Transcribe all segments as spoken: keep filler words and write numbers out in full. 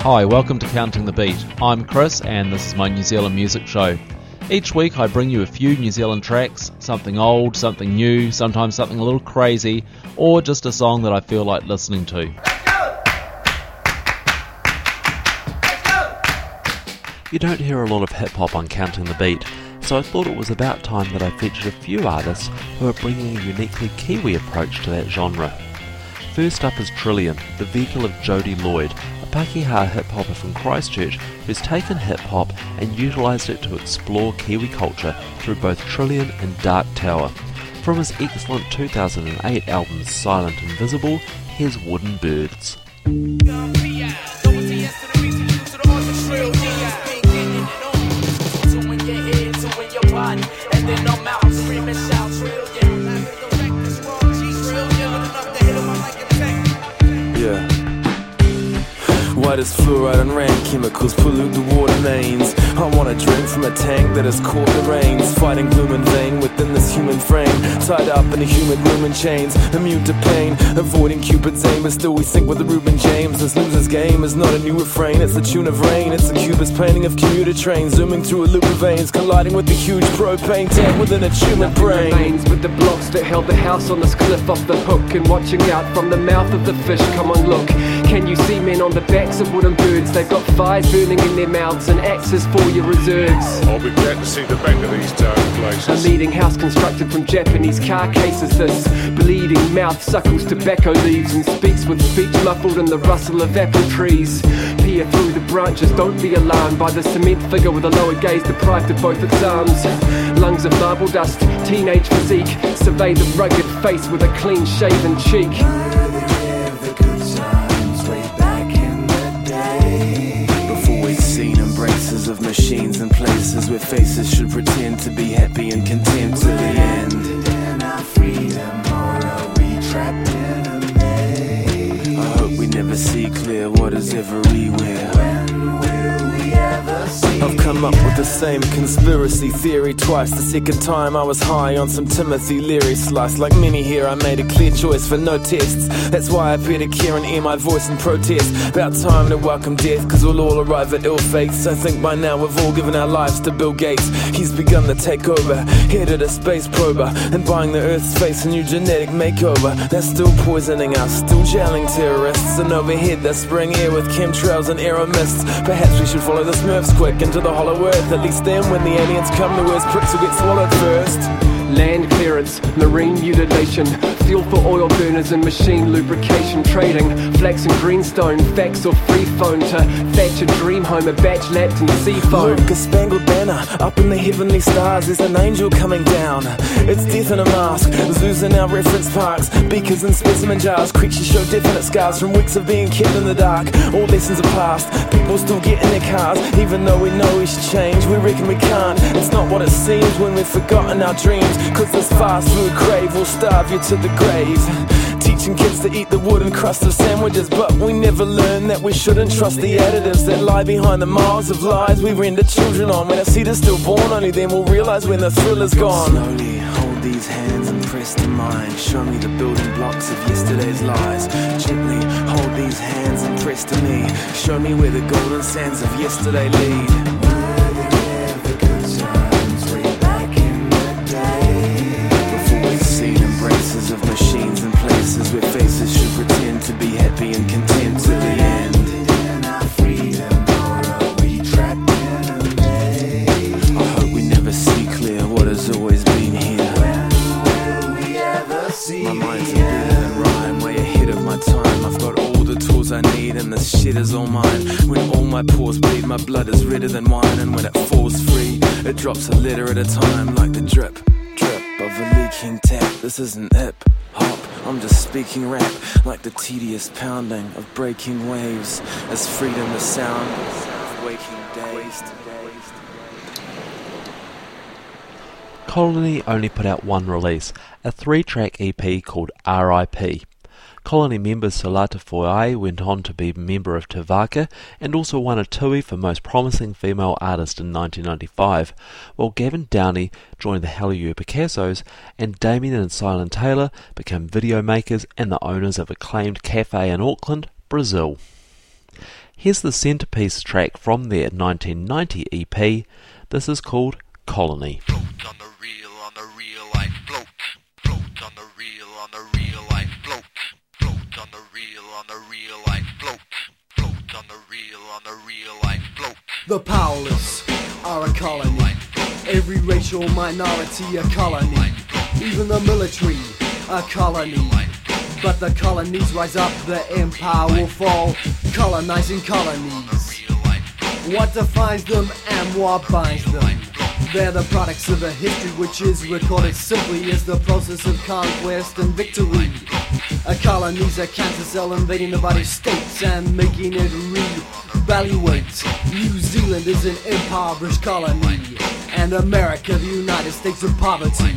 Hi, welcome to Counting the Beat. I'm Chris and this is my New Zealand music show. Each week I bring you a few New Zealand tracks, something old, something new, sometimes something a little crazy, or just a song that I feel like listening to. Let's go! Let's go! You don't hear a lot of hip-hop on Counting the Beat, so I thought it was about time that I featured a few artists who are bringing a uniquely Kiwi approach to that genre. First up is Trillian, the vehicle of Jodie Lloyd, a Pakeha hip-hopper from Christchurch who's taken hip-hop and utilised it to explore Kiwi culture through both Trillian and Dark Tower. From his excellent two thousand eight album Silent and Visible, here's Wooden Birds. Yeah. Why does fluoride and rain chemicals pollute the water mains? I want a drink from a tank that has caught the rains, fighting gloom and vain within this human frame, tied up in a humid room in chains, immune to pain, avoiding Cupid's aim, but still we sink with the Reuben James. This loser's game is not a new refrain, it's the tune of rain, it's a cubist painting of commuter trains, zooming through a loop of veins, colliding with the huge propane tank within a human brain. Remains with the blocks that held the house on this cliff off the hook, and watching out from the mouth of the fish. Come on, look, can you see men on the backs of wooden birds? They've got fires burning in their mouths and axes for your reserves. I'll be glad to see the back of these dark places. A leading house constructed from Japanese car cases. This bleeding mouth suckles tobacco leaves and speaks with speech muffled in the rustle of apple trees. Peer through the branches, don't be alarmed by the cement figure with a lower gaze deprived of both its arms. Lungs of marble dust, teenage physique, survey the rugged face with a clean shaven cheek. Embraces of machines and places where faces should pretend to be happy and content to the end. In our freedom, or are we trapped in a maze? I hope we never see clear what is everywhere. When will we ever see? I've come up with the same conspiracy theory twice. The second time I was high on some Timothy Leary slice. Like many here, I made a clear choice for no tests. That's why I appear to care and air my voice in protest. About time to welcome death, cause we'll all arrive at ill fates. I think by now we've all given our lives to Bill Gates. He's begun the takeover, headed a space prober, and buying the Earth's face a new genetic makeover. They're still poisoning us, still jailing terrorists, and overhead they're spraying air with chemtrails and aero mists. Perhaps we should follow the Smurfs quick into the hollow earth. At least then when the aliens come to us, pricks will get swallowed first. Land clearance, marine mutilation, fuel for oil burners and machine lubrication, trading flax and greenstone, fax or free phone to thatch a dream home, a batch lapped in sea foam. Look, a spangled banner up in the heavenly stars, there's an angel coming down. It's death in a mask, zoos in our reference parks, beakers and specimen jars, creatures show definite scars from weeks of being kept in the dark. All lessons are past, people still get in their cars, even though we know we should change, we reckon we can't. It's not what it seems when we've forgotten our dreams, cause this fast food crave will starve you to the grave. Teaching kids to eat the wooden crust of sandwiches, but we never learn that we shouldn't trust the additives that lie behind the miles of lies we render children on. When a seed is stillborn, only then we'll realise when the thrill is gone. Slowly hold these hands and press to mine. Show me the building blocks of yesterday's lies. Gently hold these hands and press to me. Show me where the golden sands of yesterday lead. Of machines and places where faces should pretend to be happy and content to the end. In our freedom, or are we trapped in a maze? I hope we never see clear what has always been here. When will we ever see? My mind's a bit in rhyme, way ahead of my time. I've got all the tools I need and this shit is all mine. When all my pores bleed, my blood is redder than wine, and when it falls free, it drops a letter at a time, like the drip. Of a leaking tap, this isn't hip hop, I'm just speaking rap, like the tedious pounding of breaking waves, as freedom the sound of waking days. Colony only put out one release, a three-track E P called R I P. Colony member Solata Foai went on to be a member of Te Vaka and also won a Tui for Most Promising Female Artist in nineteen ninety-five, while Gavin Downey joined the Hallelujah Picassos and Damien and Silent Taylor became video makers and the owners of acclaimed cafe in Auckland, Brazil. Here's the centrepiece track from their nineteen ninety E P. This is called Colony. Float on the real, on the real life, float. Float on the real, on the real life, float. Float on the real, on the real life, float. Float on the real, on the real life, float. The powerless are a colony. Every racial minority a colony. Even the military a colony. But the colonies rise up, the empire will fall. Colonizing colonies. What defines them and what binds them? They're the products of a history which is recorded simply as the process of conquest and victory. A colony's a cancer cell invading the body states and making it re-evaluate. New Zealand is an impoverished colony, and America the United States of poverty.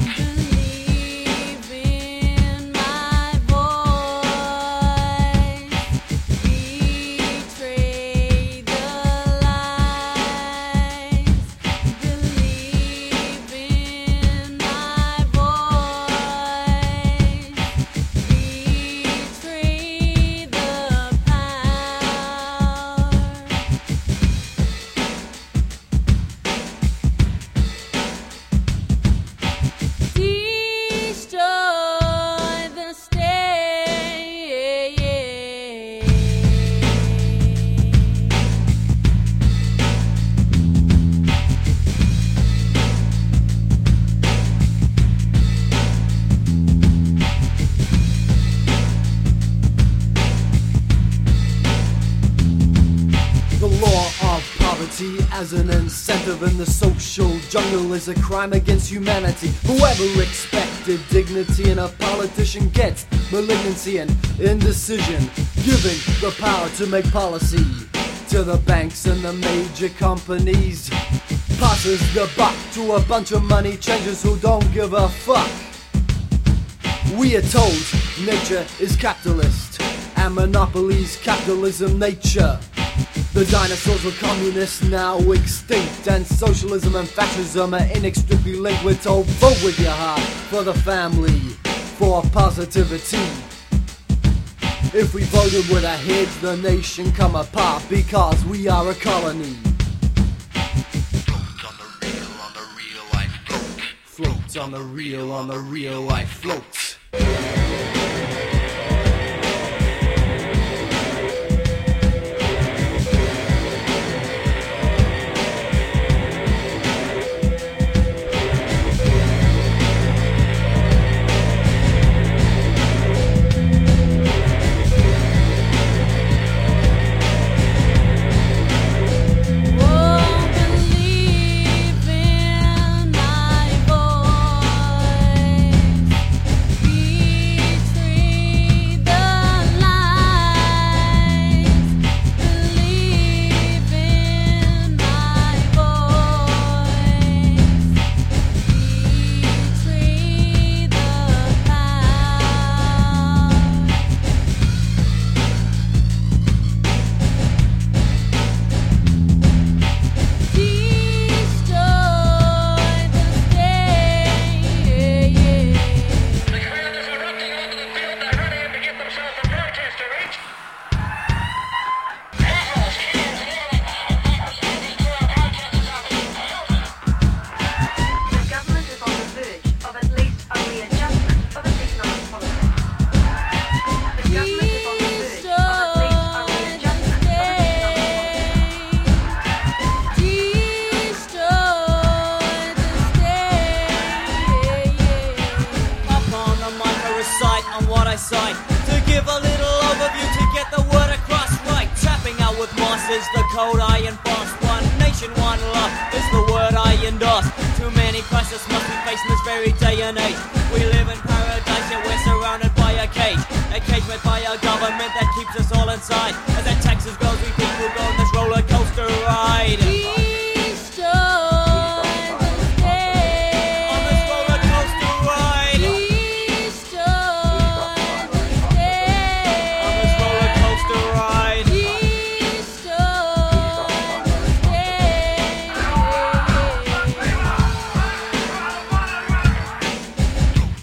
As an incentive in the social jungle is a crime against humanity. Whoever expected dignity in a politician gets malignancy and indecision, giving the power to make policy to the banks and the major companies. Passes the buck to a bunch of money changers who don't give a fuck. We are told nature is capitalist and monopolies capitalism nature. The dinosaurs were communists, now extinct, and socialism and fascism are inextricably linked. We're told, vote with your heart for the family, for positivity. If we voted with our heads, the nation come apart because we are a colony. Float on the real, on the real life, float. Float on the real, on the real life, float.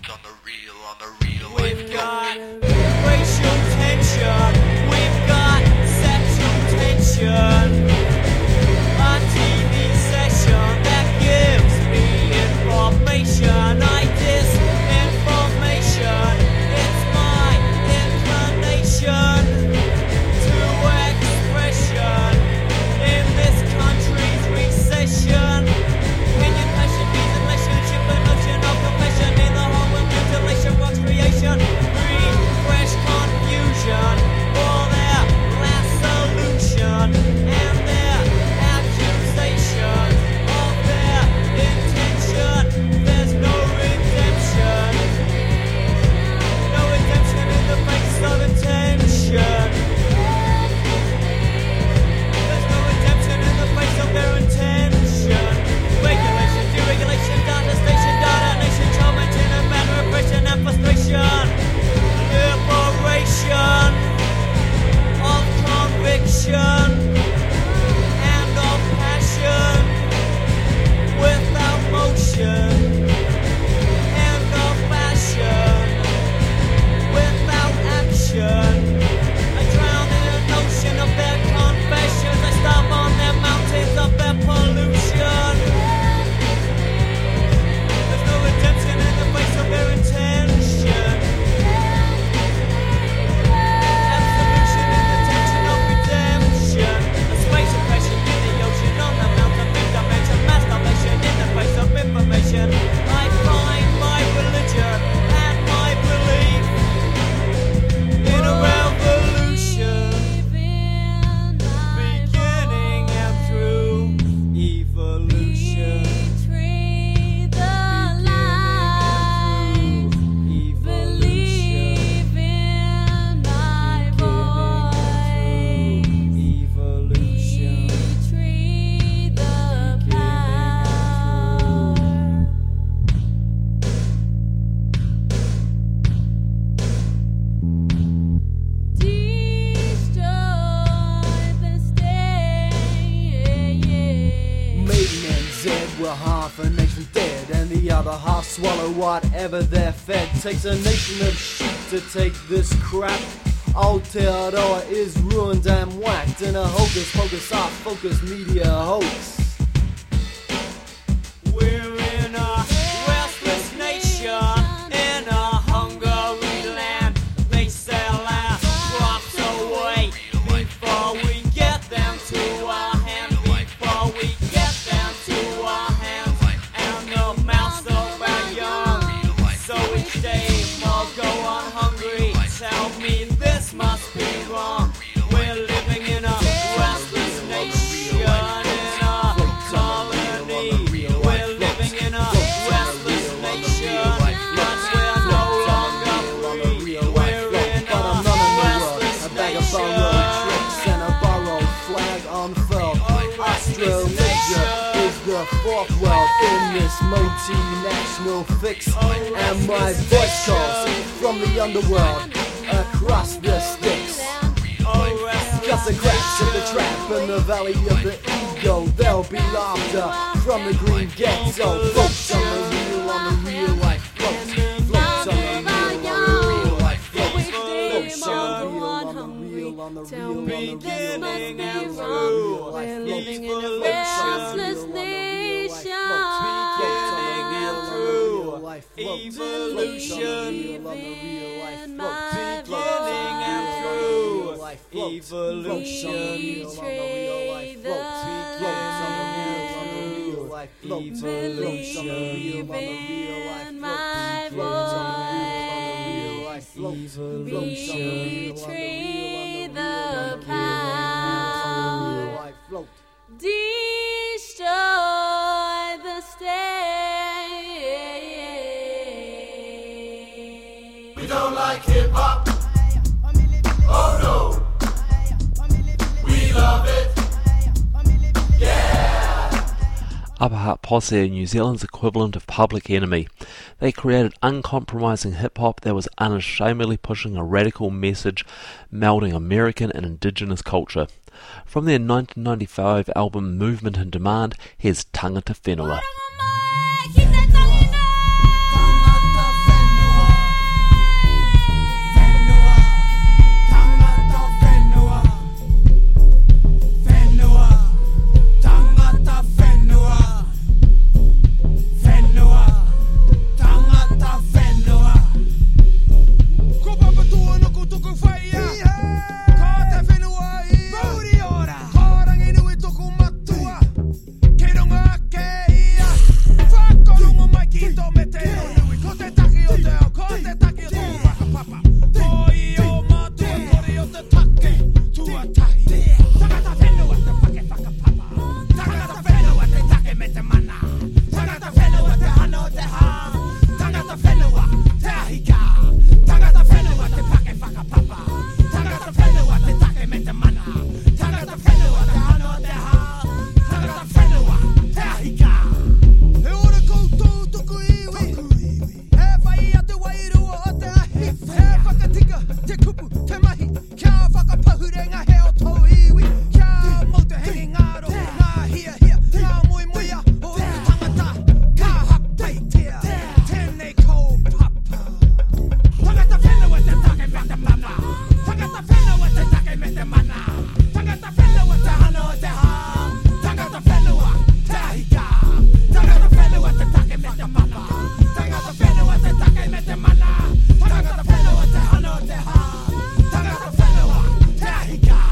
We've got racial tension. We've got swallow whatever they're fed. Takes a nation of sheep to take this crap. Aotearoa is ruined and whacked in a hocus pocus off focus media hoax. We're in a restless nation, in a Hungary land. They sell our crops away before we get them to our hands. Before we get them to our hands, and the mouths of our young. So each day more go on hungry. Tell me this must be wrong. We're living in a restless nation, in a colony. We're living in a restless nation, but we're no longer free. We're in a restless nation. And a borrowed flag unfurled. Australasia is the fourth world in this multinational fix. And my voice calls from the underworld across the sticks. Cut the cracks of the trap in the valley of the ego. There'll be laughter from the green ghetto. Floats on the real, on the real life floats. Floats on the real, on the real life floats. Floats on the real, on the real, on the real, on the real, Beginning and on the true, real living in a floats. restless nation. Beginning and true, evolution. Beginning and true, evolution. Betray the evolution. In my voice, betray the power, destroy the state. We don't like hip hop. Oh no. We love it. Upper Heart Posse are New Zealand's equivalent of Public Enemy. They created uncompromising hip-hop that was unashamedly pushing a radical message, melding American and Indigenous culture. From their nineteen ninety-five album Movement and Demand, here's Tangata Whenua. Tangata whenua te hano te ha. Tangata whenua te hika.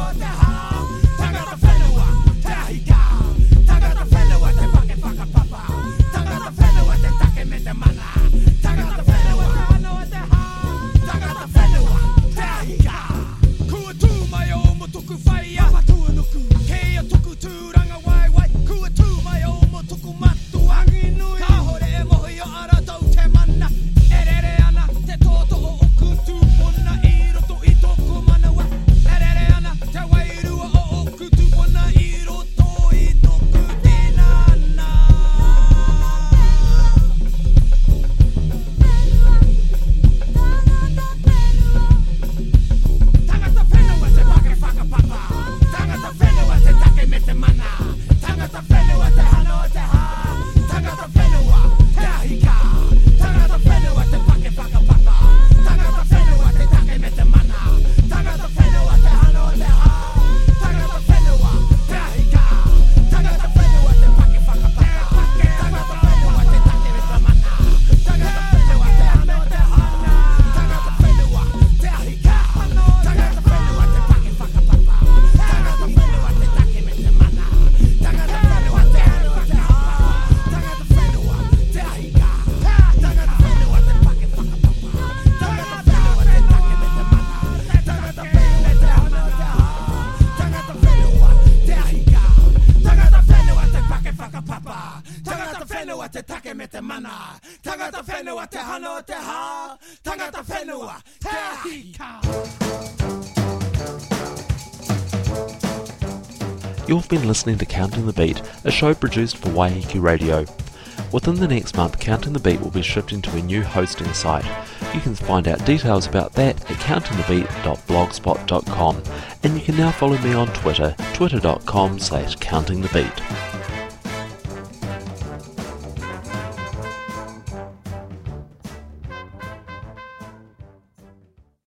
You've been listening to Counting the Beat, a show produced for Waiheke Radio. Within the next month, Counting the Beat will be shifting to a new hosting site. You can find out details about that at counting the beat dot blogspot dot com, and you can now follow me on Twitter, twitter dot com slash counting the beat.